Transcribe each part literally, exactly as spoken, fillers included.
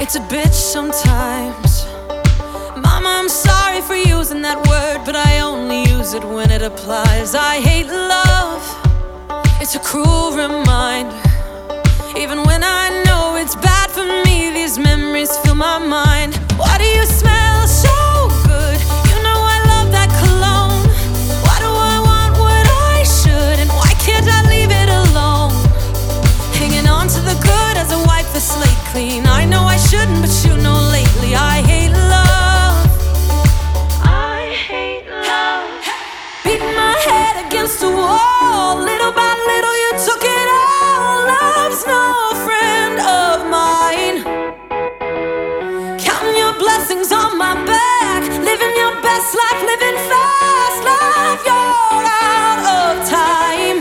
It's a bitch sometimes. Mama, I'm sorry for using that word, but I only use it when it applies. I hate love, it's a cruel reminder. Even when I know it's bad for me, these memories fill my mind. Why do you smell so good? You know I love that cologne. Why do I want what I should, and why can't I leave it alone? Hanging on to the good as I wipe the slate clean. I know I shouldn't, but you know lately I hate love. I hate love. Beating my head against the wall. Little by little you took it all. Love's no friend of mine. Counting your blessings on my back. Living your best life, living fast. Love, you're out of time.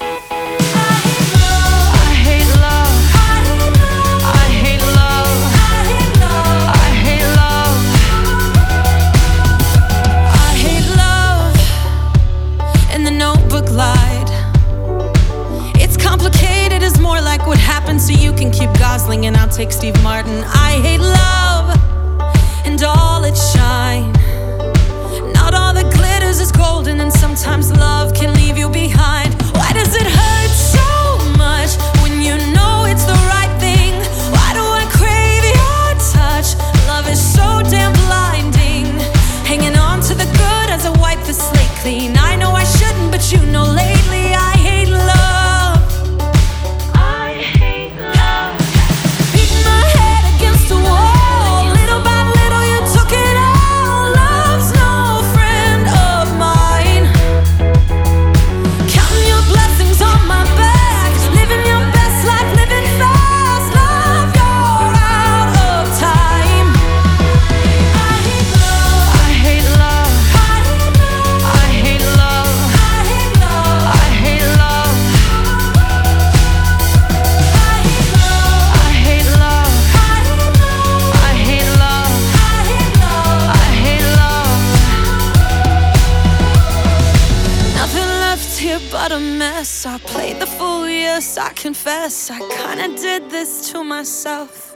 I hate love. I hate love. I hate love. I hate love. And the notebook lied. It's complicated, it's more like what happened, so you can keep Gosling and I'll take Steve Martin. I hate love and all its shine. Not all that glitters is golden, and sometimes love can leave you behind. Why does it hurt so much when you know it's the right thing? Why do I crave your touch? Love is so damn blinding. Hanging on to the good as I wipe the slate clean. I know I shouldn't, but you know lately I hate love. I hate love. Beating my head against the wall. Little by little you took it all. Love's no friend of mine. Counting your blessings on my back. Living your best life, living fast. Love, you're out of time. I hate love. I hate love. I hate love. I hate love. I hate love. I hate love. I hate love. Nothing left here but a mess. I played the fool, yes, I confess. I kinda did this to myself.